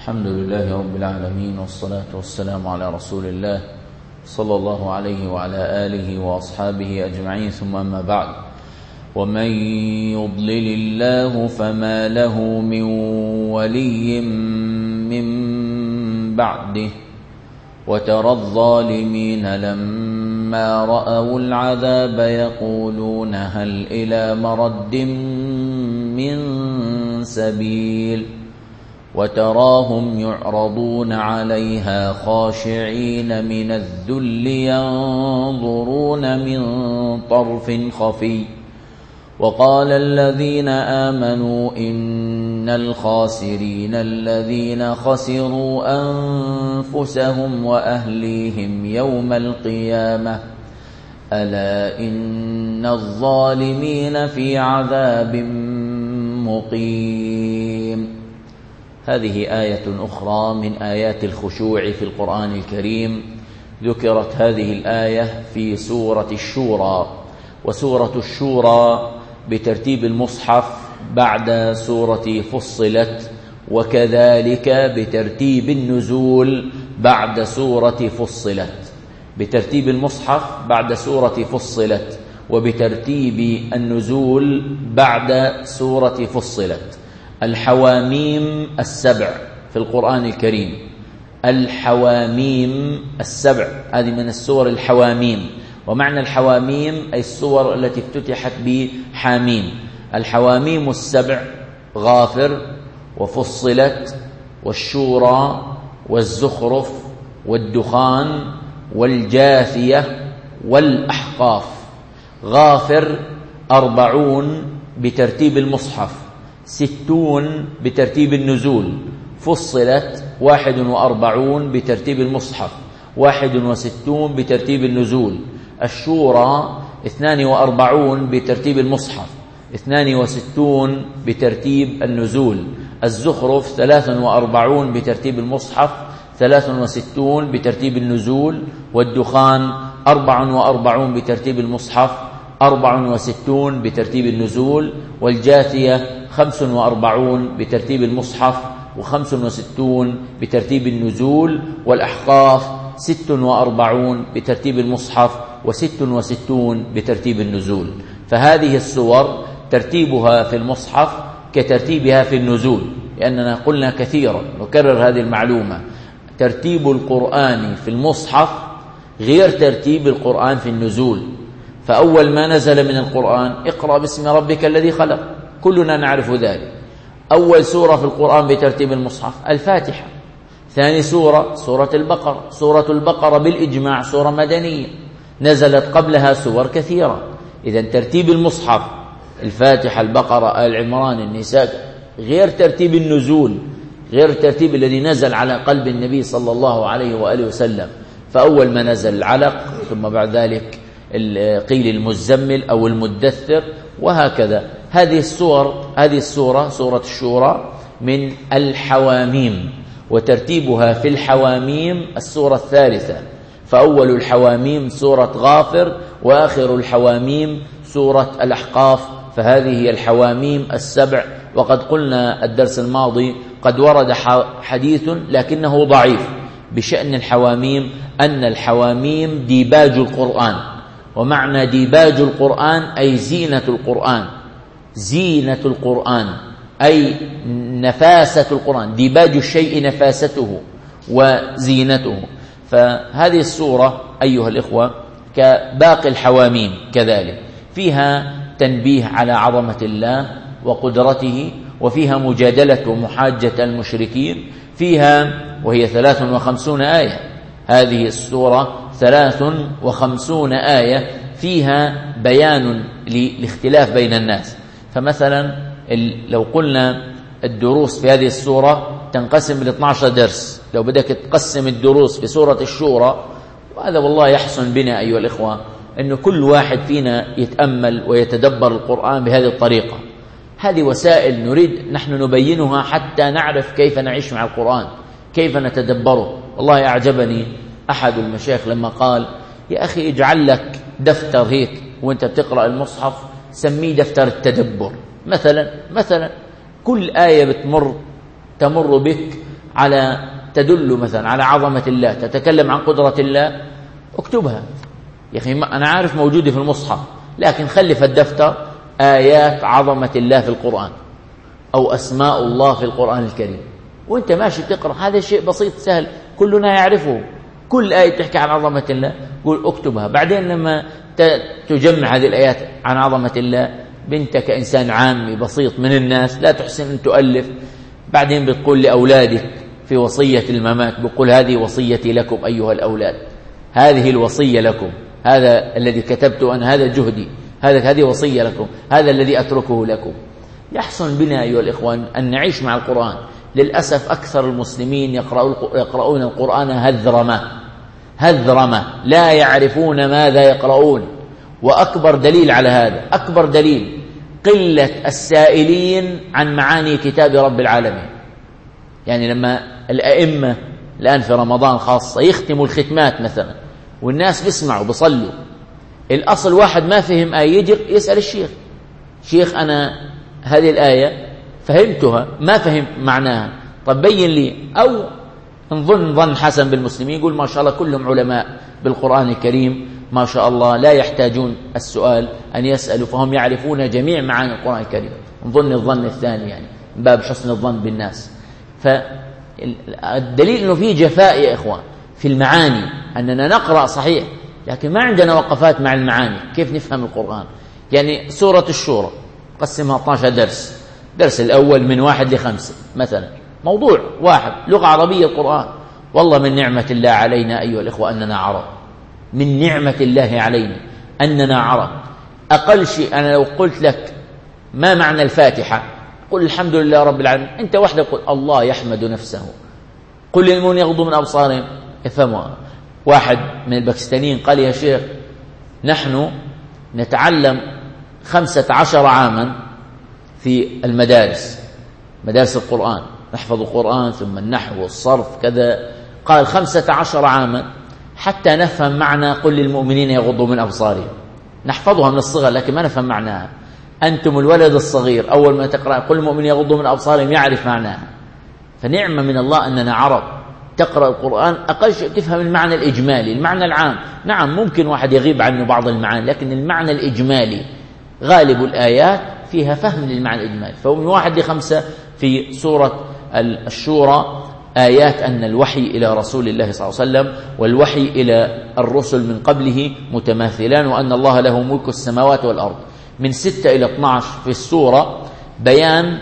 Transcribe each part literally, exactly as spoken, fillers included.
الحمد لله رب العالمين، والصلاة والسلام على رسول الله صلى الله عليه وعلى آله وأصحابه أجمعين، ثم أما بعد. ومن يضلل الله فما له من ولي من بعده، وترى الظالمين لما رأوا العذاب يقولون هل إلى مرد من سبيل، وتراهم يعرضون عليها خاشعين من الذل ينظرون من طرف خفي. وقال الذين آمنوا إن الخاسرين الذين خسروا أنفسهم وأهليهم يوم القيامة ألا إن الظالمين في عذاب مقيم. هذه آية أخرى من آيات الخشوع في القرآن الكريم. ذكرت هذه الآية في سورة الشورى، وسورة الشورى بترتيب المصحف بعد سورة فصلت، وكذلك بترتيب النزول بعد سورة فصلت. بترتيب المصحف بعد سورة فصلت، وبترتيب النزول بعد سورة فصلت. الحواميم السبع في القرآن الكريم، الحواميم السبع هذه من السور الحواميم. ومعنى الحواميم أي السور التي افتتحت بحاميم. الحواميم السبع غافر وفصلت والشورى والزخرف والدخان والجاثية والأحقاف. غافر أربعون بترتيب المصحف، ستون بترتيب النزول. فصلت واحد وأربعون بترتيب المصحف، واحد وستون بترتيب النزول. الشورى اثنان وأربعون بترتيب المصحف، اثنان وستون بترتيب النزول. الزخرف ثلاث وأربعون بترتيب المصحف، ثلاث وستون بترتيب النزول. والدخان أربع وأربعون بترتيب المصحف، أربع وستون بترتيب النزول. والجاثية خمس وأربعون بترتيب المصحف، وخمس وستون بترتيب النزول. والأحقاف ست وأربعون بترتيب المصحف، وست وستون بترتيب النزول. فهذه السور ترتيبها في المصحف كترتيبها في النزول، لأننا قلنا كثيرا نكرر هذه المعلومة: ترتيب القرآن في المصحف غير ترتيب القرآن في النزول. فأول ما نزل من القرآن اقرأ باسم ربك الذي خلق، كلنا نعرف ذلك. أول سورة في القرآن بترتيب المصحف الفاتحة. ثاني سورة سورة البقرة. سورة البقرة بالإجماع سورة مدنية، نزلت قبلها سور كثيرة. إذن ترتيب المصحف الفاتحة، البقرة، آل عمران، النساء، غير ترتيب النزول، غير الترتيب الذي نزل على قلب النبي صلى الله عليه وآله وسلم. فأول ما نزل العلق، ثم بعد ذلك قيل المزمل أو المدثر، وهكذا. هذه السور هذه السورة سورة الشورى من الحواميم، وترتيبها في الحواميم السورة الثالثة. فأول الحواميم سورة غافر، وآخر الحواميم سورة الأحقاف. فهذه هي الحواميم السبع. وقد قلنا الدرس الماضي قد ورد حديث لكنه ضعيف بشأن الحواميم، أن الحواميم ديباج القرآن. ومعنى ديباج القرآن أي زينة القرآن، زينة القرآن أي نفاسة القرآن. ديباج الشيء نفاسته وزينته. فهذه السورة أيها الإخوة كباقي الحواميم كذلك فيها تنبيه على عظمة الله وقدرته، وفيها مجادلة ومحاجة المشركين. فيها وهي ثلاث وخمسون آية، هذه السورة ثلاث وخمسون آية فيها بيان للاختلاف بين الناس. فمثلا لو قلنا الدروس في هذه السورة تنقسم ل اثني عشر درس، لو بدك تقسم الدروس في سورة الشورى، وهذا والله يحسن بنا أيها الإخوة أن كل واحد فينا يتأمل ويتدبر القرآن بهذه الطريقة. هذه وسائل نريد نحن نبينها حتى نعرف كيف نعيش مع القرآن، كيف نتدبره. والله أعجبني أحد المشايخ لما قال: يا أخي اجعل لك دفتر هيك وانت بتقرأ المصحف سميه دفتر التدبر. مثلا مثلا كل آية بتمر تمر بك على تدل مثلا على عظمة الله، تتكلم عن قدرة الله، اكتبها يا أخي. أنا عارف موجودة في المصحف، لكن خلي في الدفتر آيات عظمة الله في القرآن أو أسماء الله في القرآن الكريم، وانت ماشي تقرأ. هذا شيء بسيط سهل كلنا يعرفه. كل آية تحكي عن عظمة الله قول اكتبها. بعدين لما تجمع هذه الآيات عن عظمة الله، بنتك كإنسان عامي بسيط من الناس لا تحسن أن تؤلف، بعدين بتقول لأولادك في وصية الممات، بقول هذه وصيتي لكم أيها الأولاد، هذه الوصية لكم، هذا الذي كتبت أنا، هذا جهدي، هذا هذه وصية لكم، هذا الذي أتركه لكم. يحسن بنا أيها الإخوان أن نعيش مع القرآن. للأسف أكثر المسلمين يقرؤون القرآن هذرمة هذرمة، لا يعرفون ماذا يقرؤون. وأكبر دليل على هذا، أكبر دليل قلة السائلين عن معاني كتاب رب العالمين. يعني لما الأئمة الآن في رمضان خاصة يختموا الختمات مثلا، والناس بيسمعوا بيصلوا، الأصل واحد ما فهم آية يجي يسأل الشيخ، شيخ أنا هذه الآية فهمتها ما فهم معناها، طب بين لي. أو نظن ظن حسن بالمسلمين يقول ما شاء الله كلهم علماء بالقرآن الكريم، ما شاء الله لا يحتاجون السؤال أن يسألوا، فهم يعرفون جميع معاني القرآن الكريم. نظن الظن الثاني يعني من باب حسن الظن بالناس. فالدليل أنه في جفاء يا إخوان في المعاني، أننا نقرأ صحيح لكن ما عندنا وقفات مع المعاني. كيف نفهم القرآن؟ يعني سورة الشورى قسمها اثني عشر درس، درس الأول من واحد لخمسة مثلا، موضوع واحد لغة عربية القرآن. والله من نعمة الله علينا أيها الإخوة أننا عرب، من نعمة الله علينا أننا عرب. أقل شيء أنا لو قلت لك ما معنى الفاتحة قل الحمد لله رب العالمين، أنت وحدك قل الله يحمد نفسه، قل للمؤمنين يغضوا من أبصارهم يفهمها. واحد من الباكستانيين قال يا شيخ نحن نتعلم خمسة عشر عاما في المدارس، مدارس القرآن، نحفظ القرآن ثم النحو والصرف كذا. قال خمسة عشر عاما حتى نفهم معنى قل للمؤمنين يغضوا من أبصارهم، نحفظها من الصغر لكن ما نفهم معناها. أنتم الولد الصغير أول ما تقرأ قل للمؤمنين يغضوا من أبصارهم يعرف معناها. فنعمة من الله أننا عرب تقرأ القرآن أقل شيء تفهم المعنى الإجمالي، المعنى العام. نعم ممكن واحد يغيب عنه بعض المعاني، لكن المعنى الإجمالي غالب الآيات فيها فهم للمعنى الإجمالي. فمن واحد لخمسة في سورة الشورى آيات أن الوحي إلى رسول الله صلى الله عليه وسلم والوحي إلى الرسل من قبله متماثلان، وأن الله له ملك السماوات والأرض. من ستة إلى اثني عشر في السورة بيان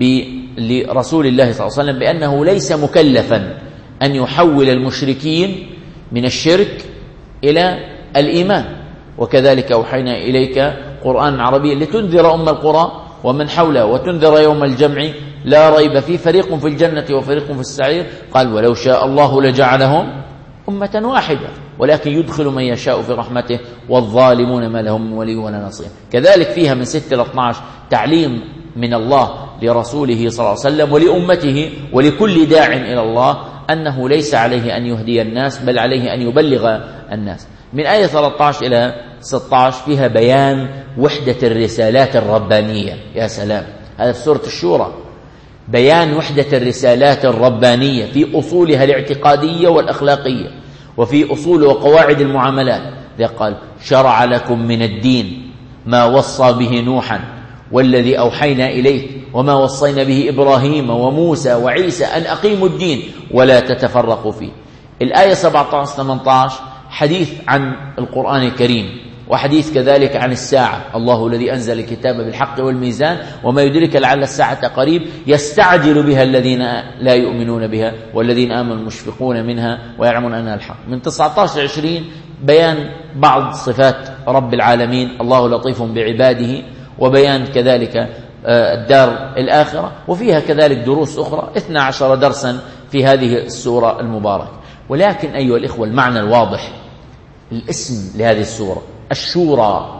لرسول الله صلى الله عليه وسلم بأنه ليس مكلفا أن يحول المشركين من الشرك إلى الإيمان، وكذلك أوحينا إليك قرآن عربيا لتنذر أم القرى ومن حولها وتنذر يوم الجمع لا ريب فيه فريق في الجنة وفريق في السعير. قال ولو شاء الله لجعلهم أمة واحدة ولكن يدخل من يشاء في رحمته والظالمون ما لهم من ولي ولا نصير. كذلك فيها من ستة إلى اثني عشر تعليم من الله لرسوله صلى الله عليه وسلم ولأمته ولكل داع إلى الله أنه ليس عليه أن يهدي الناس بل عليه أن يبلغ الناس. من آية ثلاثة عشر إلى ستة عشر فيها بيان وحدة الرسالات الربانية. يا سلام، هذا في سورة الشورى بيان وحدة الرسالات الربانية في أصولها الاعتقادية والأخلاقية وفي أصول وقواعد المعاملات. ذا قال شرع لكم من الدين ما وصى به نوحا والذي أوحينا إليك وما وصينا به إبراهيم وموسى وعيسى أن أقيموا الدين ولا تتفرقوا فيه. الآية سبعة عشر ثمانية عشر حديث عن القرآن الكريم وحديث كذلك عن الساعة. الله الذي أنزل الكتاب بالحق والميزان وما يدرك لعل الساعة قريب يستعجل بها الذين لا يؤمنون بها والذين آمنوا مشفقون منها ويعلمون أنها الحق. من تسعة عشر عشرين بيان بعض صفات رب العالمين الله لطيف بعباده وبيان كذلك الدار الآخرة، وفيها كذلك دروس أخرى اثنا عشر درسا في هذه السورة المباركة. ولكن أيها الإخوة المعنى الواضح الاسم لهذه السورة الشورى.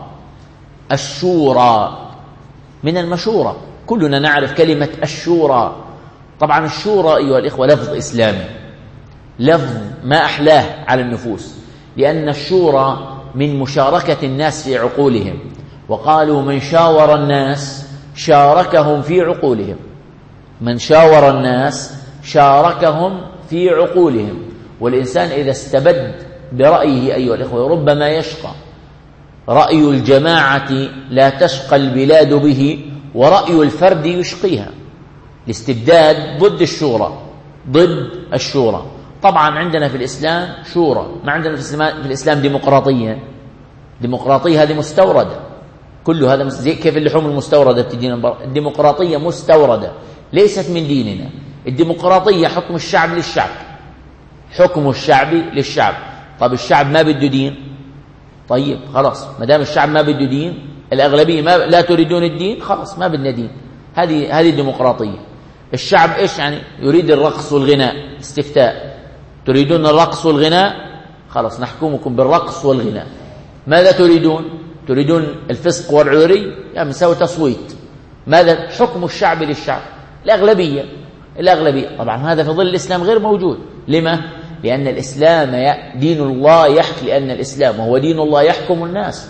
الشورى من المشورة، كلنا نعرف كلمة الشورى. طبعا الشورى أيها الإخوة لفظ إسلامي، لفظ ما أحلاه على النفوس، لأن الشورى من مشاركة الناس في عقولهم، وقالوا من شاور الناس شاركهم في عقولهم. من شاور الناس شاركهم في عقولهم. والإنسان إذا استبد برأيه أيها الإخوة ربما يشقى. رأي الجماعة لا تشقى البلاد به، ورأي الفرد يشقيها. الاستبداد ضد الشورى، ضد الشورى. طبعا عندنا في الإسلام شورى، ما عندنا في الإسلام ديمقراطية. ديمقراطية هذه مستوردة، كل هذا زي كيف اللحوم المستوردة تجينا. الديمقراطية مستوردة ليست من ديننا. الديمقراطية حكم الشعب للشعب، حكم الشعب للشعب. طب الشعب ما بده دين، طيب خلاص ما دام الشعب ما بده دين، الأغلبية ما لا تريدون الدين، خلاص ما بدنا دين. هذه هذه الديمقراطية. الشعب إيش يعني؟ يريد الرقص والغناء. استفتاء: تريدون الرقص والغناء؟ خلاص نحكمكم بالرقص والغناء. ماذا تريدون؟ تريدون الفسق والعري؟ يعني نسوي تصويت. ماذا؟ حكم الشعب للشعب، الأغلبية الأغلبية. طبعا هذا في ظل الإسلام غير موجود. لما؟ لأن الإسلام دين الله يحكم، لأن الإسلام وهو دين الله يحكم الناس.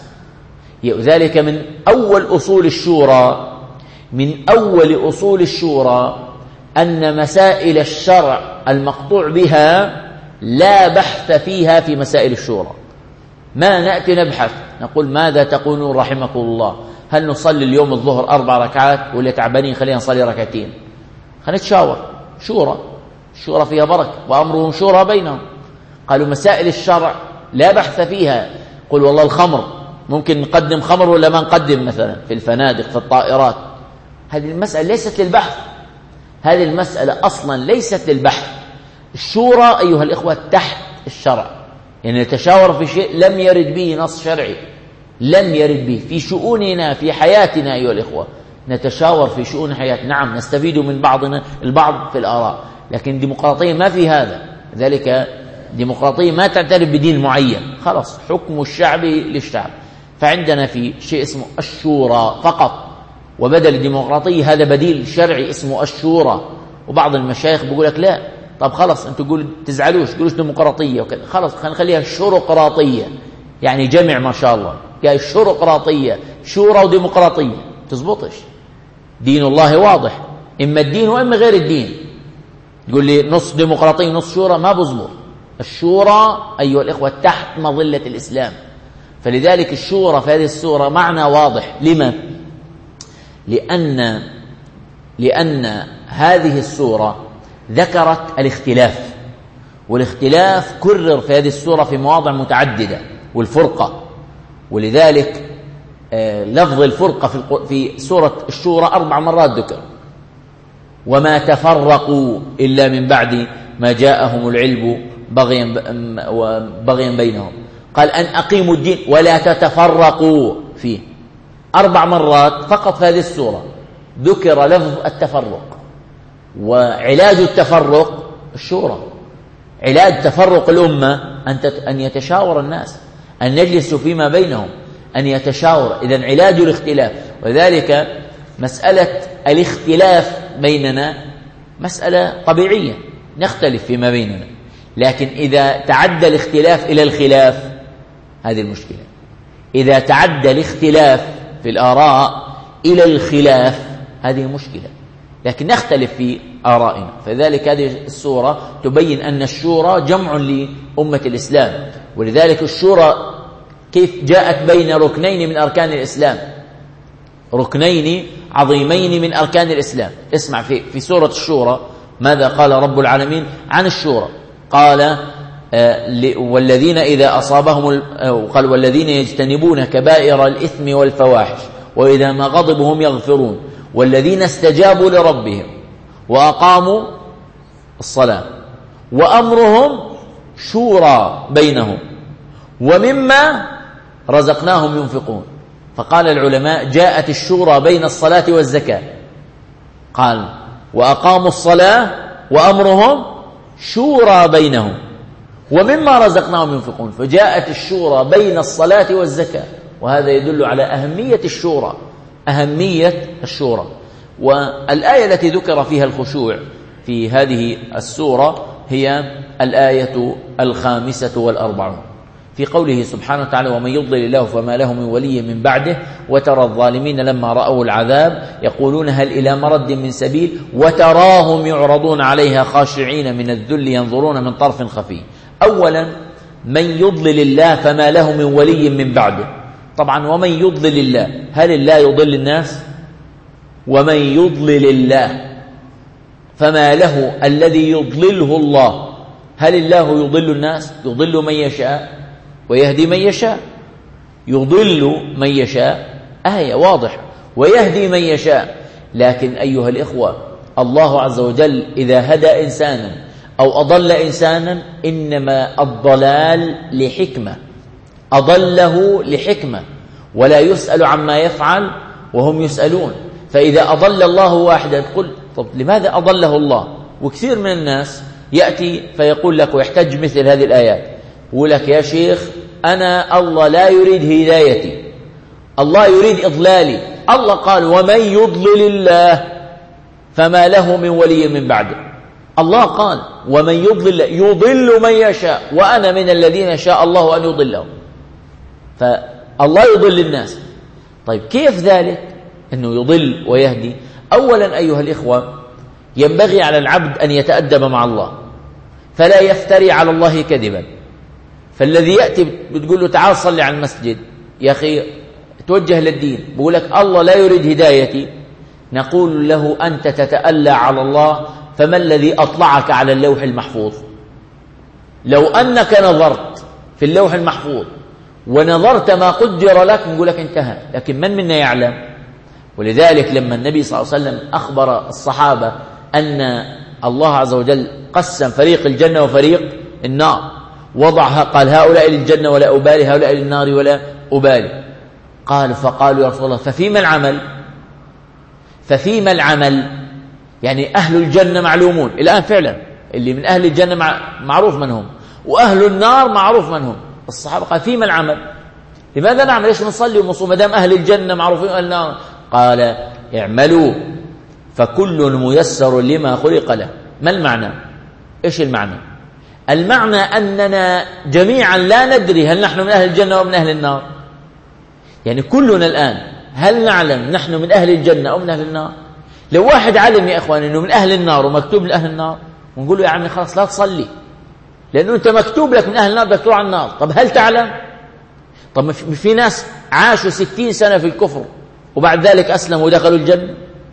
ذلك من أول أصول الشورى، من أول أصول الشورى أن مسائل الشرع المقطوع بها لا بحث فيها في مسائل الشورى. ما نأتي نبحث نقول ماذا تقولون رحمكم الله، هل نصلي اليوم الظهر أربع ركعات ولا تعبانين خلينا نصلي ركعتين؟ خلينا نتشاور. شورى، الشورى فيها بركة، وأمرهم شورى بينهم. قالوا مسائل الشرع لا بحث فيها. قل والله الخمر ممكن نقدم خمر ولا ما نقدم، مثلا في الفنادق في الطائرات. هذه المسألة ليست للبحث، هذه المسألة أصلا ليست للبحث. الشورى أيها الإخوة تحت الشرع، يعني نتشاور في شيء لم يرد به نص شرعي، لم يرد به في شؤوننا في حياتنا أيها الإخوة. نتشاور في شؤون حياتنا، نعم نستفيد من بعضنا البعض في الآراء، لكن الديمقراطية ما في هذا. ذلك الديمقراطية ما تعترف بدين معين، خلاص حكم الشعب للشعب. فعندنا في شيء اسمه الشورى فقط، وبدل الديمقراطية هذا بديل شرعي اسمه الشورى. وبعض المشايخ بيقول لك لا، طب خلاص انتوا تقولوا تزعلوش، تقولوش ديمقراطية وكذا، خلاص خلينا نخليها شوروقراطية، يعني جمع ما شاء الله، قال شوروقراطية، شورى وديمقراطية تزبطش. دين الله واضح، إما الدين وإما غير الدين. يقول لي نص ديمقراطية نص شورى، ما بزبط. الشورى أيها الإخوة تحت مظلة الإسلام. فلذلك الشورى في هذه السورة معنى واضح. لما؟ لأن لأن هذه السورة ذكرت الاختلاف، والاختلاف كرر في هذه السورة في مواضع متعددة، والفرقة. ولذلك لفظ الفرقة في سورة الشورى أربع مرات ذكر: وما تفرقوا إلا من بعد ما جاءهم العلم بغيا بغيا بينهم. قال أن أقيموا الدين ولا تتفرقوا فيه. أربع مرات فقط في هذه السورة ذكر لفظ التفرق. وعلاج التفرق الشورى، علاج تفرق الأمة أن يتشاور الناس، أن يجلسوا فيما بينهم، أن يتشاور. إذن علاج الاختلاف. وذلك مسألة الاختلاف بيننا مسألة طبيعية، نختلف فيما بيننا، لكن إذا تعدى الاختلاف إلى الخلاف هذه المشكلة. إذا تعدى الاختلاف في الآراء إلى الخلاف هذه مشكلة، لكن نختلف في آرائنا. فذلك هذه السورة تبين أن الشورى جمع لأمة الإسلام. ولذلك الشورى كيف جاءت بين ركنين من أركان الإسلام، ركنين عظيمين من أركان الإسلام. اسمع في في سورة الشورى ماذا قال رب العالمين عن الشورى. قال والذين إذا أصابهم، قال والذين يجتنبون كبائر الإثم والفواحش وإذا ما غضبوا هم يغفرون والذين استجابوا لربهم وأقاموا الصلاة وأمرهم شورى بينهم ومما رزقناهم ينفقون. فقال العلماء جاءت الشورى بين الصلاة والزكاة، قال وأقاموا الصلاة وأمرهم شورى بينهم ومما رزقناهم ينفقون. فجاءت الشورى بين الصلاة والزكاة، وهذا يدل على أهمية الشورى، أهمية الشورى. والآية التي ذكر فيها الخشوع في هذه السورة هي الآية الخامسة والأربعون. في قوله سبحانه وتعالى ومن يضلل الله فما له من ولي من بعده وترى الظالمين لما رأوا العذاب يقولون هل إلى مرد من سبيل وتراهم يعرضون عليها خاشعين من الذل ينظرون من طرف خفي. أولا من يضلل الله فما له من ولي من بعده. طبعا ومن يضلل الله، هل الله يضل الناس؟ ومن يضلل الله فما له الذي يضلله الله، هل الله يضل الناس؟ يضل من يشاء ويهدي من يشاء. يضل من يشاء آية واضحة، ويهدي من يشاء. لكن أيها الإخوة الله عز وجل إذا هدى إنسانا أو أضل إنسانا إنما الضلال لحكمة، أضله لحكمة، ولا يسأل عما يفعل وهم يسألون. فإذا أضل الله واحدا تقول طب لماذا أضله الله؟ وكثير من الناس يأتي فيقول لك ويحتج مثل هذه الآيات، يقول لك يا شيخ أنا الله لا يريد هدايتي، الله يريد إضلالي. الله قال ومن يضلل الله فما له من ولي من بعده. الله قال ومن يضلل يضل من يشاء وأنا من الذين شاء الله أن يضلهم. فالله يضل الناس. طيب كيف ذلك أنه يضل ويهدي؟ أولا أيها الإخوة ينبغي على العبد أن يتأدب مع الله فلا يفتري على الله كذبا. فالذي يأتي بتقول له تعال صلي على المسجد، يا أخي توجه للدين، بقول لك الله لا يريد هدايتي، نقول له أنت تتألى على الله، فما الذي أطلعك على اللوح المحفوظ؟ لو أنك نظرت في اللوح المحفوظ ونظرت ما قدر لك نقول لك انتهى، لكن من منا يعلم؟ ولذلك لما النبي صلى الله عليه وسلم أخبر الصحابة أن الله عز وجل قسم فريق الجنة وفريق النار، وضعها قال هؤلاء للجنة ولا أبالي، هؤلاء للنار ولا أبالي. قال فقالوا يا رسول الله ففيما العمل؟ ففيما العمل يعني أهل الجنة معلومون الآن فعلا، اللي من أهل الجنة معروف من هم، وأهل النار معروف من هم. الصحابة قال فيما العمل؟ لماذا نعمل؟ ليش نصلي ونصوم ما دام أهل الجنة معروفين أهل النار؟ قال اعملوا فكل ميسر لما خلق له. ما المعنى؟ إيش المعنى؟ المعنى أننا جميعا لا ندري هل نحن من أهل الجنة أو من أهل النار. يعني كلنا الآن هل نعلم نحن من أهل الجنة أو من أهل النار؟ لو واحد علم يا إخوان أنه من أهل النار ومكتوب من أهل النار ونقول له يا عمي خلاص لا تصلي لأنه أنت مكتوب لك من أهل النار بدك تروح على النار. طب هل تعلم؟ طب في ناس عاشوا ستين سنة في الكفر وبعد ذلك أسلموا ودخلوا الجنة.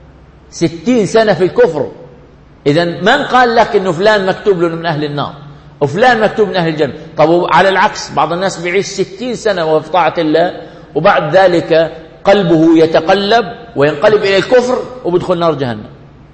ستين سنة في الكفر. إذن من قال لك أنه فلان مكتوب له من أهل النار وفلان مكتوب من أهل الجنة؟ طب على العكس بعض الناس بيعيش ستين سنة وفي طاعة الله وبعد ذلك قلبه يتقلب وينقلب إلى الكفر وبدخل نار جهنم.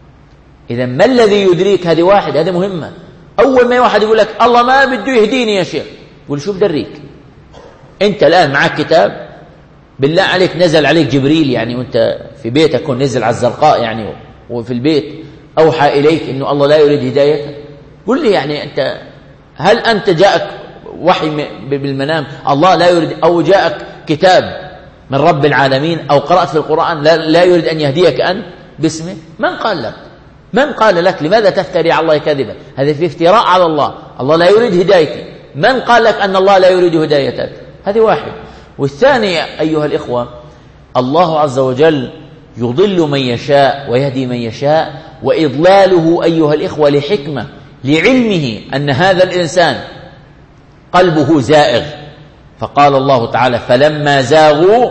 إذن ما الذي يدريك؟ هذه واحد، هذه مهمة. أول ما واحد يقول لك الله ما بده يهديني يا شيخ، يقول شو بدريك؟ أنت الآن معك كتاب بالله عليك نزل عليك جبريل يعني وأنت في بيتك ونزل على الزرقاء يعني وفي البيت أوحى إليك إنه الله لا يريد هدايتك؟ قل لي يعني أنت هل أنت جاءك وحي بالمنام الله لا يريد، أو جاءك كتاب من رب العالمين أو قرأت في القرآن لا, لا يريد أن يهديك أن باسمه؟ من قال لك؟ من قال لك؟ لماذا تفتري على الله كذبا؟ هذا في افتراء على الله. الله لا يريد هدايتي. من قال لك أن الله لا يريد هدايتك؟ هذه واحد. والثانية أيها الإخوة الله عز وجل يضل من يشاء ويهدي من يشاء، وإضلاله أيها الإخوة لحكمة، لعلمه أن هذا الإنسان قلبه زائغ. فقال الله تعالى فلما زاغوا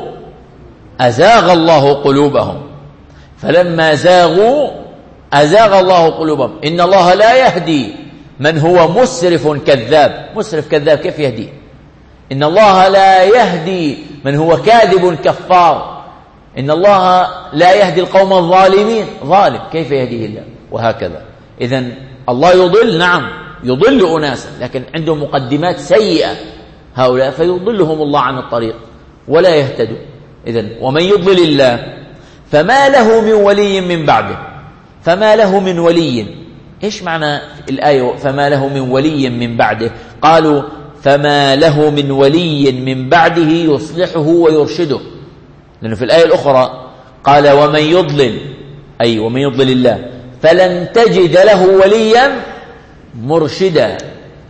أزاغ الله قلوبهم، فلما زاغوا أزاغ الله قلوبهم. إن الله لا يهدي من هو مسرف كذاب. مسرف كذاب كيف يهدي؟ إن الله لا يهدي من هو كاذب كفار. إن الله لا يهدي القوم الظالمين. ظالم كيف يهديه الله؟ وهكذا. إذن الله يضل، نعم يضل أناسا لكن عندهم مقدمات سيئة هؤلاء فيضلهم الله عن الطريق ولا يهتدوا. إذن ومن يضلل الله فما له من ولي من بعده. فما له من ولي، إيش معنى الآية فما له من ولي من بعده؟ قالوا فما له من ولي من بعده يصلحه ويرشده. لأنه في الآية الأخرى قال ومن يضلل، أي ومن يضلل الله فلن تجد له وليا مرشدا.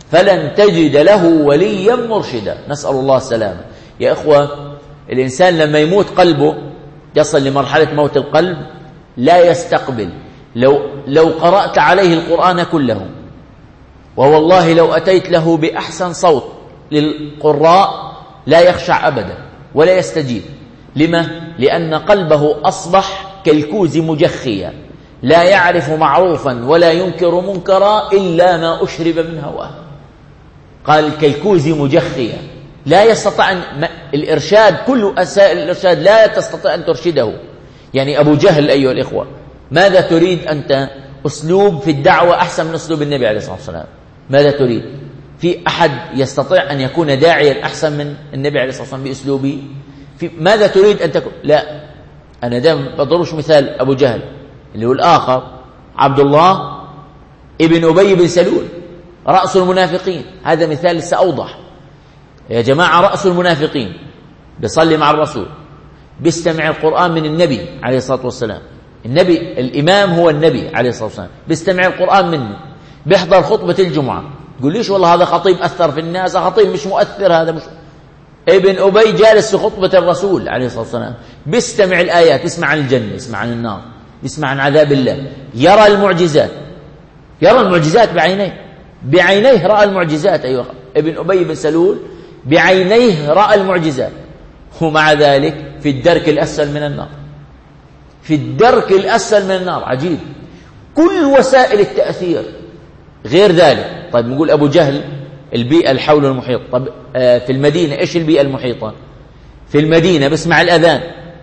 فلن تجد له وليا مرشدا. نسأل الله السلامة. يا إخوة، الإنسان لما يموت قلبه يصل لمرحلة موت القلب لا يستقبل. لو, لو قرأت عليه القرآن كله، ووالله لو أتيت له بأحسن صوت للقراء لا يخشع أبدا ولا يستجيب. لما؟ لأن قلبه أصبح كالكوز مجخيا، لا يعرف معروفا ولا ينكر منكرا إلا ما أشرب من هواه. قال كالكوز مجخيا، لا يستطيع أن الإرشاد، كل أسائل الإرشاد لا تستطيع أن ترشده. يعني أبو جهل أيها الإخوة، ماذا تريد أنت؟ أسلوب في الدعوة أحسن من أسلوب النبي عليه الصلاة والسلام. ماذا تريد؟ في أحد يستطيع أن يكون داعيا أحسن من النبي عليه الصلاة والسلام بأسلوبه؟ في ماذا تريد أن تكون؟ لا، أنا دائما بضربش مثال أبو جهل اللي هو الآخر عبد الله ابن أبي بن سلول رأس المنافقين. هذا مثال سأوضح. يا جماعة، رأس المنافقين بيصلي مع الرسول، بيستمع القرآن من النبي عليه الصلاة والسلام. النبي الإمام هو النبي عليه الصلاة والسلام، بيستمع القرآن منه، بيحضر خطبة الجمعة. تقول ليش والله هذا خطيب أثر في الناس؟ خطيب مش مؤثر. هذا مش ابن أبي جالس في خطبة الرسول عليه الصلاة والسلام، بيستمع الآيات، بيسمع عن الجنة، بيسمع عن النار، بيسمع عن عذاب الله، يرى المعجزات، يرى المعجزات بعينيه بعينيه رأى المعجزات. أيها ابن أبي بن سلول بعينيه رأى المعجزات، ومع ذلك في الدرك الأسفل من النار، في الدرك الأسفل من النار. عجيب. كل وسائل التأثير غير ذلك. طيب نقول أبو جهل البيئة الحول المحيط. طب آه في المدينة إيش البيئة المحيطة؟ في المدينة بسمع الأذان،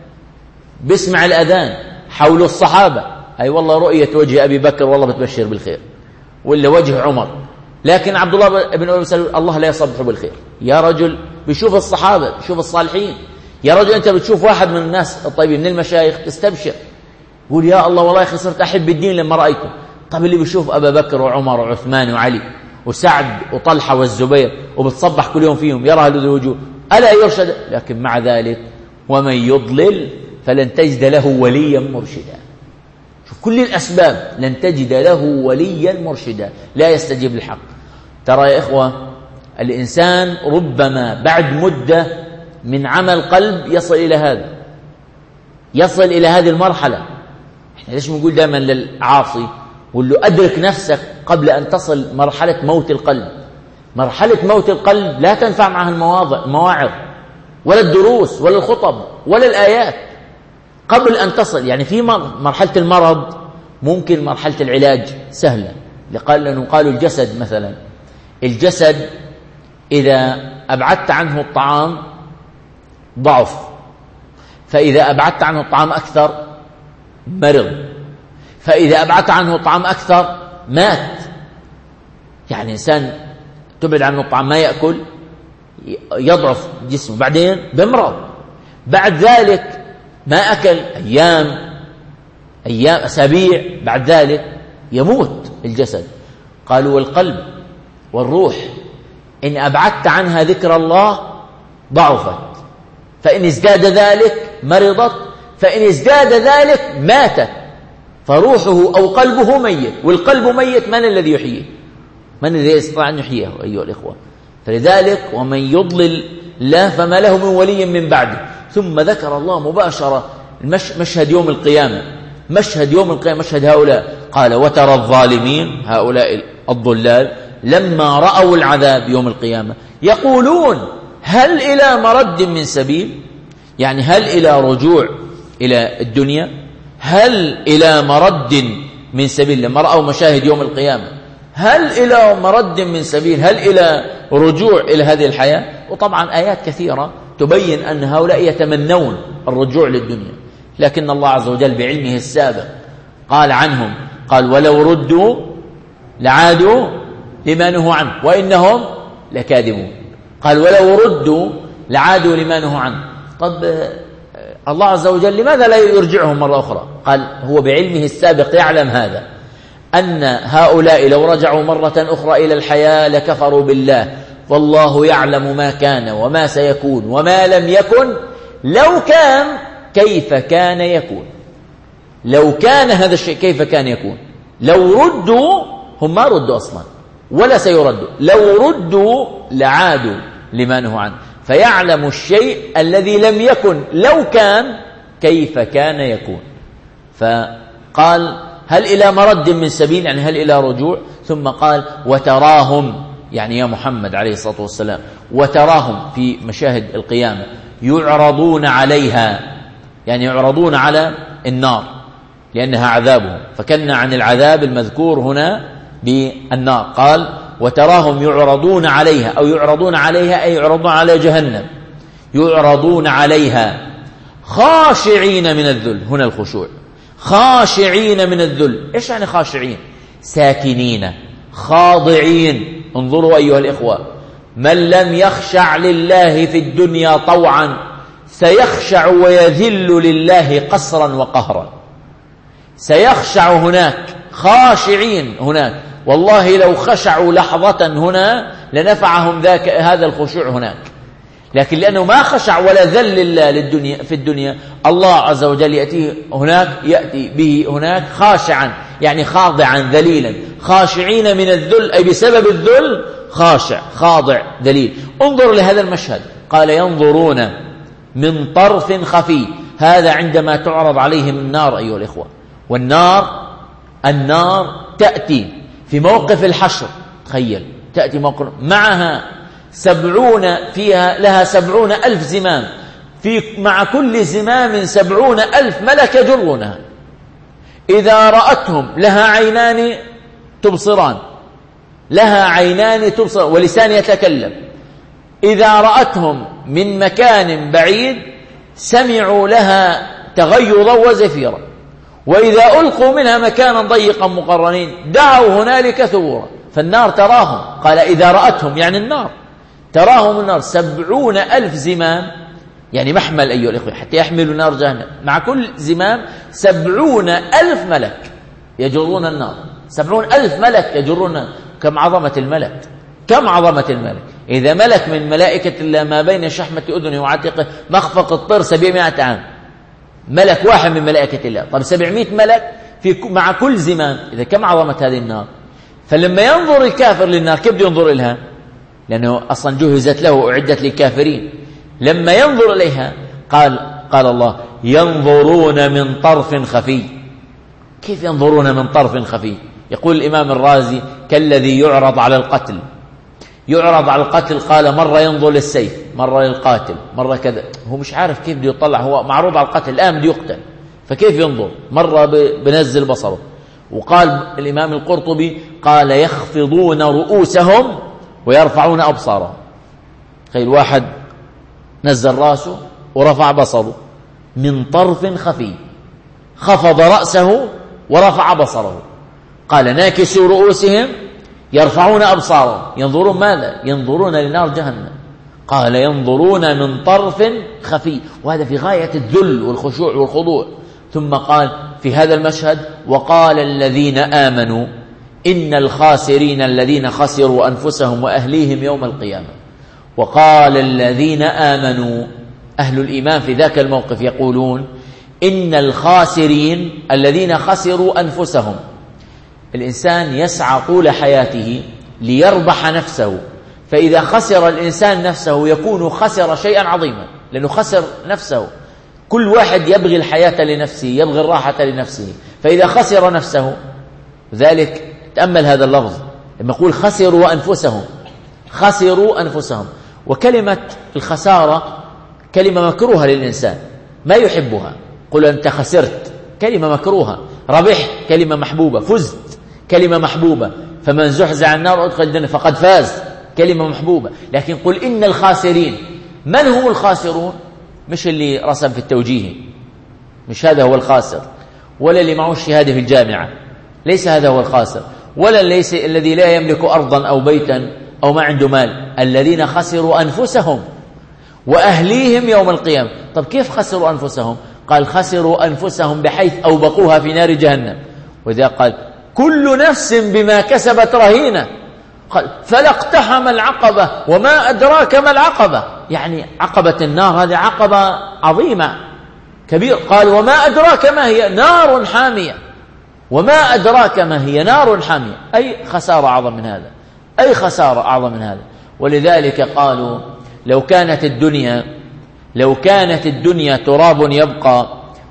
بسمع الأذان حول الصحابة. أي والله رؤية وجه أبي بكر والله بتبشر بالخير، ولا وجه عمر. لكن عبد الله بن أبي سلول الله لا يصبح بالخير. يا رجل بيشوف الصحابة، بيشوف الصالحين. يا رجل أنت بتشوف واحد من الناس الطيبين من المشايخ تستبشر، قول يا الله والله خسرت أحب الدين لما رأيته. طب اللي بيشوف أبا بكر وعمر وعثمان وعلي وسعد وطلحة والزبير وبتصبح كل يوم فيهم، يرى هذه الوجوه، ألا يرشد؟ لكن مع ذلك ومن يضلل فلن تجد له وليا مرشدا. شوف كل الأسباب، لن تجد له وليا مرشدا، لا يستجيب للحق. ترى يا إخوة، الإنسان ربما بعد مدة من عمل قلب يصل إلى هذا، يصل إلى هذه المرحلة. إحنا ليش بنقول دائما للعاصي قل له أدرك نفسك قبل أن تصل مرحلة موت القلب. مرحلة موت القلب لا تنفع معها المواضع المواعظ ولا الدروس ولا الخطب ولا الآيات. قبل أن تصل يعني في مرحلة المرض ممكن مرحلة العلاج سهلة. لأنه قالوا الجسد مثلا، الجسد إذا أبعدت عنه الطعام ضعف، فإذا أبعدت عنه الطعام أكثر مرض، فإذا أبعدت عنه الطعام أكثر مات. يعني إنسان تبعد عنه الطعام ما يأكل يضعف جسمه، بعدين بمرض، بعد ذلك ما أكل أيام أيام أسابيع، بعد ذلك يموت الجسد. قالوا والقلب والروح إن أبعدت عنها ذكر الله ضعفت، فإن ازداد ذلك مرضت، فإن ازداد ذلك ماتت. فروحه أو قلبه ميت، والقلب ميت، من الذي يحييه؟ من الذي يستطيع أن يحييه أيها الإخوة؟ فلذلك ومن يضلل لا فما له من ولي من بعده. ثم ذكر الله مباشرة مشهد يوم القيامة، مشهد يوم القيامة، مشهد هؤلاء. قال وترى الظالمين، هؤلاء الضلال، لما رأوا العذاب يوم القيامة يقولون هل إلى مرد من سبيل؟ يعني هل إلى رجوع إلى الدنيا؟ هل إلى مرد من سبيل؟ لما رأوا مشاهد يوم القيامة هل إلى مرد من سبيل؟ هل إلى رجوع إلى هذه الحياة؟ وطبعا آيات كثيرة تبين أن هؤلاء يتمنون الرجوع للدنيا، لكن الله عز وجل بعلمه السابق قال عنهم، قال ولو ردوا لعادوا لما نهوا عنه وإنهم لكاذبون. قال ولو ردوا لعادوا لما نهوا عنه. طب الله عز وجل لماذا لا يرجعهم مرة أخرى؟ قال هو بعلمه السابق يعلم هذا، أن هؤلاء لو رجعوا مرة أخرى إلى الحياة لكفروا بالله، والله يعلم ما كان وما سيكون وما لم يكن، لو كان كيف كان يكون. لو كان هذا الشيء كيف كان يكون؟ لو ردوا، هم ما ردوا أصلا، ولا سيردوا، لو ردوا لعادوا لما نهوا عنه. فيعلم الشيء الذي لم يكن، لو كان كيف كان يكون. فقال هل إلى مرد من سبيل، يعني هل إلى رجوع؟ ثم قال وتراهم، يعني يا محمد عليه الصلاة والسلام، وتراهم في مشاهد القيامة يعرضون عليها، يعني يعرضون على النار لأنها عذابهم، فكنا عن العذاب المذكور هنا بالنار. قال وتراهم يعرضون عليها، أو يعرضون عليها أي يعرضون على جهنم، يعرضون عليها خاشعين من الذل، هنا الخشوع، خاشعين من الذل. إيش يعني خاشعين؟ ساكنين خاضعين. انظروا أيها الإخوة، من لم يخشع لله في الدنيا طوعا سيخشع ويذل لله قسرا وقهرا. سيخشع هناك، خاشعين هناك، والله لو خشعوا لحظة هنا لنفعهم ذاك هذا الخشوع هناك، لكن لأنه ما خشع ولا ذل لله للدنيا في الدنيا، الله عز وجل يأتيه هناك، يأتي به هناك خاشعا، يعني خاضعا ذليلا. خاشعين من الذل أي بسبب الذل خاشع خاضع ذليل. انظر لهذا المشهد، قال ينظرون من طرف خفي، هذا عندما تعرض عليهم النار أيها الإخوة. والنار النار تأتي في موقف الحشر، تخيل تأتي موقف معها سبعون، فيها لها سبعون ألف زمام، في مع كل زمام سبعون ألف ملك يجرونها. إذا رأتهم لها عينان تبصران، لها عينان تبصر ولسان يتكلم. إذا رأتهم من مكان بعيد سمعوا لها تغيظا وزفيرا، وإذا ألقوا منها مكانا ضيقا مقرنين دعوا هنالك ثبورا. فالنار تراهم، قال إذا رأتهم يعني النار، تراهم النار سبعون ألف زمام، يعني محمل أيها الإخوة حتى يحملوا نار جهنم، مع كل زمام سبعون ألف ملك يجرون النار، سبعون ألف ملك يجرون. كم عظمة الملك، كم عظمة الملك. إذا ملك من ملائكة الله ما بين شحمة أذنه وعاتقه مخفق الطير سبعمائة عام، ملك واحد من ملائكة الله. طب سبعمائة ملك في مع كل زمام، إذا كم عظمة هذه النار. فلما ينظر الكافر للنار كيف ينظر إليها؟ لأنه أصلا جهزت له وأعدت للكافرين. لما ينظر إليها قال قال الله ينظرون من طرف خفي. كيف ينظرون من طرف خفي؟ يقول الإمام الرازي كالذي يعرض على القتل، يعرض على القتل، قال مرة ينظر للسيف، مرة للقاتل، مرة كذا، هو مش عارف كيف بده يطلع، هو معروض على القتل الآن بده يقتل، فكيف ينظر؟ مرة بنزل بصره. وقال الإمام القرطبي قال يخفضون رؤوسهم ويرفعون أبصارهم. تخيل واحد نزل رأسه ورفع بصره من طرف خفي، خفض رأسه ورفع بصره. قال ناكسوا رؤوسهم يرفعون أبصارهم، ينظرون ماذا؟ ينظرون لنار جهنم. قال ينظرون من طرف خفي، وهذا في غاية الذل والخشوع والخضوع. ثم قال في هذا المشهد وقال الذين آمنوا إن الخاسرين الذين خسروا أنفسهم وأهليهم يوم القيامة. وقال الذين آمنوا، أهل الإيمان في ذاك الموقف يقولون إن الخاسرين الذين خسروا أنفسهم. الإنسان يسعى طول حياته ليربح نفسه، فإذا خسر الإنسان نفسه يكون خسر شيئا عظيما، لأنه خسر نفسه. كل واحد يبغي الحياة لنفسه، يبغي الراحة لنفسه، فإذا خسر نفسه، ذلك تأمل هذا اللفظ لما يقول خسروا أنفسهم، خسروا أنفسهم. وكلمة الخسارة كلمة مكروهة للإنسان، ما يحبها. قل أنت خسرت كلمة مكروهة، ربحت كلمة محبوبة، فزت كلمة محبوبة، فمن زحزح عن النار وأدخل الجنة فقد فاز كلمة محبوبة. لكن قل إن الخاسرين، من هم الخاسرون؟ مش اللي رسم في التوجيه، مش هذا هو الخاسر، ولا اللي معه الشهادة في الجامعة، ليس هذا هو الخاسر، ولا ليس الذي لا يملك أرضا أو بيتا أو ما عنده مال. الذين خسروا أنفسهم وأهليهم يوم القيامة. طب كيف خسروا أنفسهم؟ قال خسروا أنفسهم بحيث أوبقوها في نار جهنم. وإذا قال كل نفس بما كسبت رهينة، قال فلا اقتحم العقبة وما أدراك ما العقبة، يعني عقبة النار هذه عقبة عظيمة كبير. قال وما أدراك ما هي؟ نار حامية. وما أدراك ما هي؟ نار حامية. أي خسارة أعظم من هذا. أي خسارة أعظم من هذا؟ ولذلك قالوا لو كانت الدنيا لو كانت الدنيا تراب يبقى،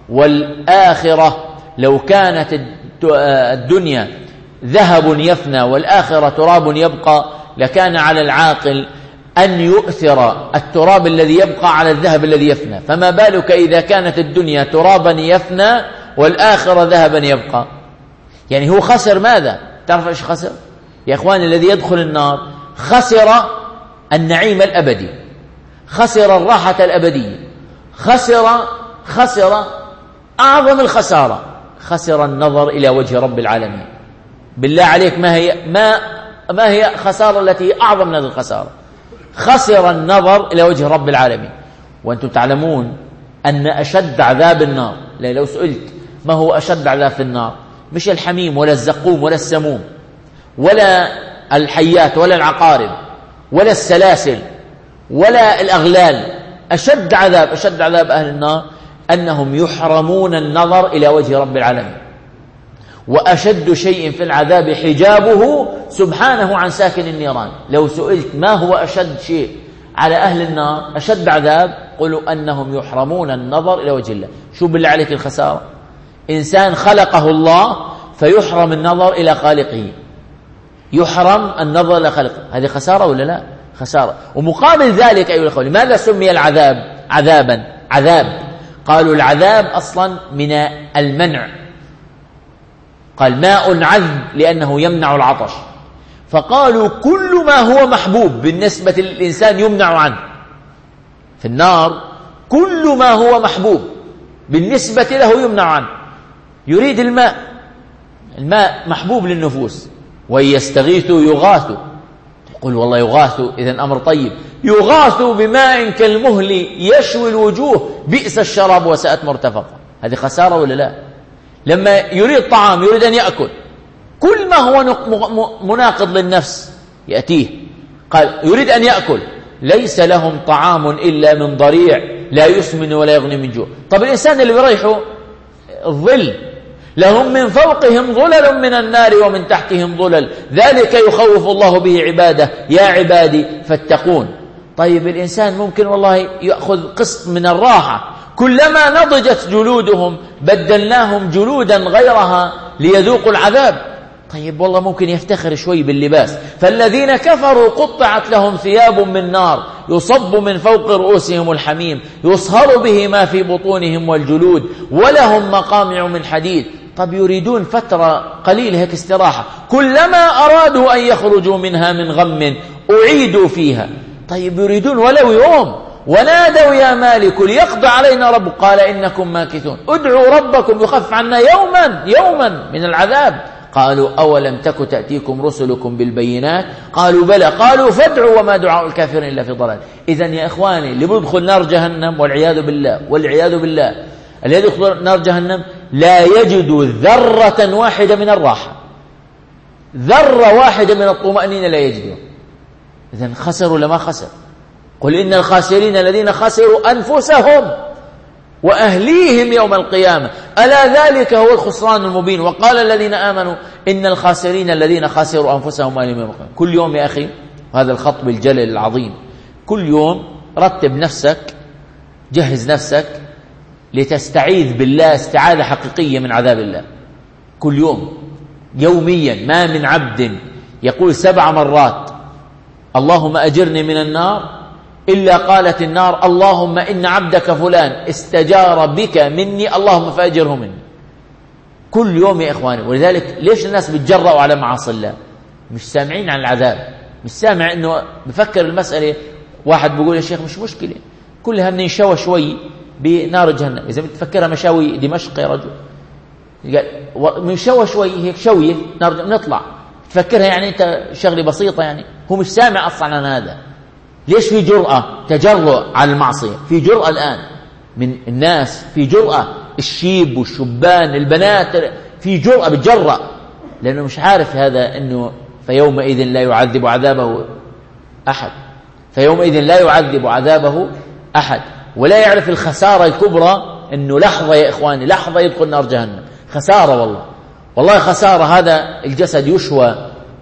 والآخرة لو كانت الدنيا ذهب يفنى والآخرة تراب يبقى، لكان على العاقل أن يؤثر التراب الذي يبقى على الذهب الذي يفنى. فما بالك إذا كانت الدنيا ترابا يفنى والآخرة ذهبا يبقى؟ يعني هو خسر ماذا؟ تعرف إيش خسر يا إخوان؟ الذي يدخل النار خسر النعيم الأبدي، خسر الراحة الأبدية، خسر خسر أعظم الخسارة، خسر النظر إلى وجه رب العالمين. بالله عليك، ما هي ما ما هي خسارة التي أعظم من هذه الخسارة؟ خسر النظر إلى وجه رب العالمين. وأنتم تعلمون أن أشد عذاب النار، لو سئلت ما هو أشد عذاب في النار، مش الحميم ولا الزقوم ولا السموم ولا الحيات ولا العقارب ولا السلاسل ولا الأغلال. أشد عذاب أشد عذاب أهل النار أنهم يحرمون النظر إلى وجه رب العالمين. وأشد شيء في العذاب حجابه سبحانه عن ساكن النيران. لو سئلت ما هو أشد شيء على أهل النار، أشد عذاب، قلوا أنهم يحرمون النظر إلى وجه الله. شو بالله عليك الخسارة؟ إنسان خلقه الله فيحرم النظر إلى خالقه، يحرم النظر إلى خالقه، هذه خسارة ولا لا؟ خسارة. ومقابل ذلك أيها الأخوة، لماذا سمي العذاب عذابا عذاب؟ قالوا العذاب أصلا من المنع، قال ماء عذب لأنه يمنع العطش، فقالوا كل ما هو محبوب بالنسبة للإنسان يمنع عنه. في النار كل ما هو محبوب بالنسبة له يمنع عنه. يريد الماء، الماء محبوب للنفوس، وإن يستغيثوا يغاثوا، تقول والله يغاثوا إذن أمر طيب، يغاثوا بماء كالمهل يشوي الوجوه بئس الشراب وساءت مرتفقة. هذه خسارة ولا لا؟ لما يريد طعام، يريد أن يأكل، كل ما هو مناقض للنفس يأتيه. قال يريد أن يأكل، ليس لهم طعام إلا من ضريع لا يسمن ولا يغني من جوع. طب الإنسان اللي بيريحه الظل، لهم من فوقهم ظلل من النار ومن تحتهم ظلل ذلك يخوف الله به عباده يا عبادي فاتقون. طيب الإنسان ممكن والله يأخذ قسط من الراحة، كلما نضجت جلودهم بدلناهم جلودا غيرها ليذوقوا العذاب. طيب والله ممكن يفتخر شوي باللباس. فالذين كفروا قطعت لهم ثياب من نار يصب من فوق رؤوسهم الحميم يصهر به ما في بطونهم والجلود ولهم مقامع من حديد. طب يريدون فترة قليلة هيك استراحة، كلما أرادوا أن يخرجوا منها من غم أعيدوا فيها. طيب يريدون ولو يوم، ونادوا يا مالك ليقضي علينا رب، قال إنكم ماكثون، ادعوا ربكم يخف عنا يوما يوما من العذاب. قالوا أولم تك تأتيكم رسلكم بالبينات قالوا بلى قالوا فادعوا وما دعاء الكافرين إلا في ضلال. إذن يا إخواني اللي بيدخل نار جهنم والعياذ بالله والعياذ بالله اللي يدخل نار جهنم لا يجد ذرة واحدة من الراحة، ذرة واحدة من الطمأنينة لا يجدها. إذن خسر ولا ما خسر؟ قل إن الخاسرين الذين خسروا أنفسهم وأهليهم يوم القيامة ألا ذلك هو الخسران المبين. وقال الذين آمنوا إن الخاسرين الذين خسروا أنفسهم وأهليهم يوم القيامة. كل يوم يا أخي، هذا الخطب الجلل العظيم، كل يوم رتب نفسك، جهز نفسك لتستعيذ بالله استعاذة حقيقية من عذاب الله. كل يوم يوميا، ما من عبد يقول سبع مرات اللهم أجرني من النار إلا قالت النار اللهم إن عبدك فلان استجار بك مني اللهم فأجره مني. كل يوم يا إخواني. ولذلك ليش الناس بتجرأوا على معاصي الله؟ مش سامعين عن العذاب، مش سامع إنه بفكر المسألة. واحد بيقول يا شيخ مش مشكلة، كلها بنشوى شوي بنار جهنم. إذا بتفكرها مشاوي دمشق يا رجل، بنشوى شوي هيك شوية نار نطلع، تفكرها يعني أنت شغلة بسيطة. يعني هو مش سامع أصلا عن هذا. ليش في جرأة تجرؤ على المعصية؟ في جرأة الآن من الناس، في جرأة الشيب والشبان البنات، في جرأة بتجرأ لأنه مش عارف هذا أنه فيومئذ لا يعذب عذابه أحد، فيومئذ لا يعذب عذابه أحد. ولا يعرف الخسارة الكبرى أنه لحظة يا إخواني، لحظة يدخل نار جهنم. خسارة والله، والله خسارة. هذا الجسد يشوى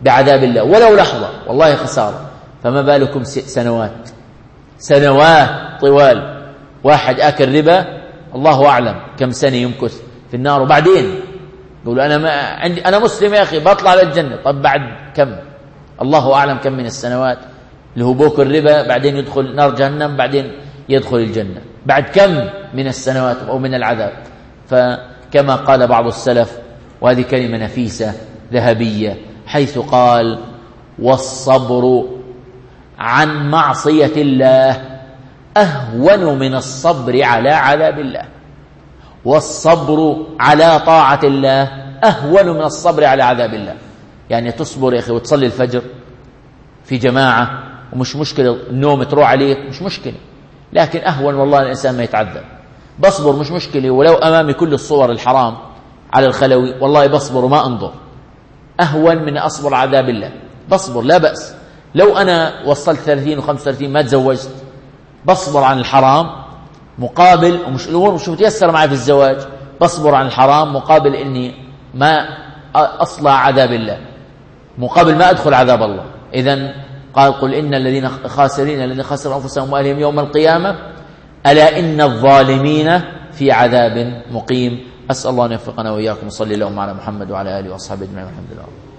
بعذاب الله ولو لحظة، والله خسارة، فما بالكم سنوات سنوات طوال. واحد آكل ربا الله أعلم كم سنة يمكث في النار، وبعدين يقول أنا ما عندي أنا مسلم يا أخي بطلع للجنة. طب بعد كم؟ الله أعلم كم من السنوات اللي هو بوكل ربا، بعدين يدخل نار جهنم، بعدين يدخل الجنة. بعد كم من السنوات أو من العذاب؟ فكما قال بعض السلف، وهذه كلمة نفيسة ذهبية، حيث قال: والصبر عن معصية الله أهون من الصبر على عذاب الله، والصبر على طاعة الله أهون من الصبر على عذاب الله. يعني تصبر يا أخي وتصلي الفجر في جماعة ومش مشكلة النوم تروح عليك، مش مشكلة، لكن أهون والله الإنسان ما يتعذب. بصبر مش مشكلة، ولو أمامي كل الصور الحرام على الخلوي والله بصبر وما أنظر، أهون من أصبر عذاب الله. بصبر لا بأس، لو أنا وصلت ثلاثين وخمسة وثلاثين ما تزوجت بصبر عن الحرام مقابل، ومش الأمور مش متيسرة معي في الزواج، بصبر عن الحرام مقابل إني ما أصلع عذاب الله، مقابل ما أدخل عذاب الله. إذن قال: قل إن الذين خاسرين الذين خسروا أنفسهم وأهلهم يوم القيامة ألا إن الظالمين في عذاب مقيم. أسأل الله أن يوفقنا وإياكم. صلى الله على محمد وعلى آله وأصحابه أجمعين والحمد لله.